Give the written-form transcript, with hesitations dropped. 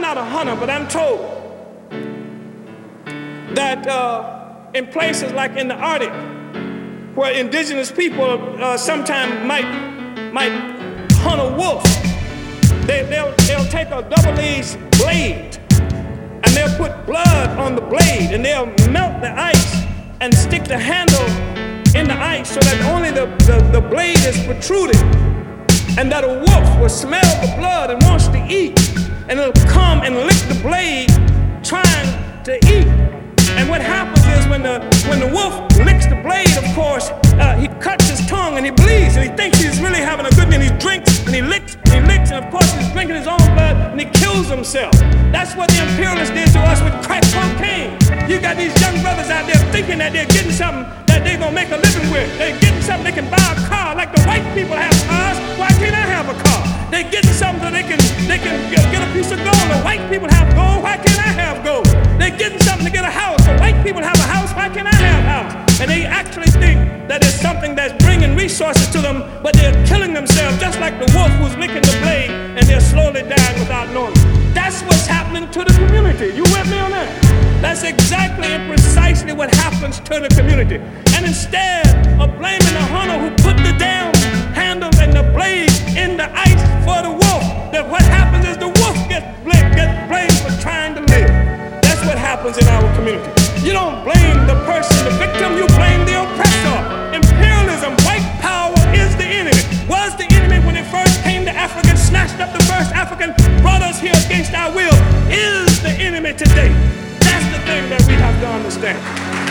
not a hunter, but I'm told that in places like in the Arctic, where indigenous people sometimes might hunt a wolf, they'll take a double-edged blade and they'll put blood on the blade and they'll melt the ice and stick the handle in the ice so that only the blade is protruded, and that a wolf will smell the blood and wants to eat, and it'll come and lick the blade trying to eat. And what happens is when the wolf licks the blade, of course, he cuts his tongue and he bleeds and he thinks he's really having a good meal. He drinks and he licks and of course he's drinking his own blood and he kills himself. That's what the imperialists did to us with crack cocaine. You got these young brothers out there thinking that they're getting something that they're gonna make a living with. They're getting something they can buy a car like the white people have cars. Why can't I have a car? They're getting something so they can get a piece of gold. The white people have gold. Why can't I have gold? They're getting something to get a house. The white people have a house. Why can't I have a house? And they actually think that it's something that's bringing resources to them, but they're killing themselves just like the wolf who's licking the blade, and they're slowly dying without knowing. That's what's happening to the community. You with me on that? That's exactly and precisely what happens to the community. And instead of blaming the hunter who put the damn handle and the blade in the ice for the wolf, that what happens is the wolf gets blamed for trying to live. That's what happens in our community. You don't blame the person, the victim, you blame the oppressor. Imperialism, white power is the enemy. Was the enemy when it first came to Africa, snatched up the first African, brought us here against our will, is the enemy today. That's the thing that we have to understand.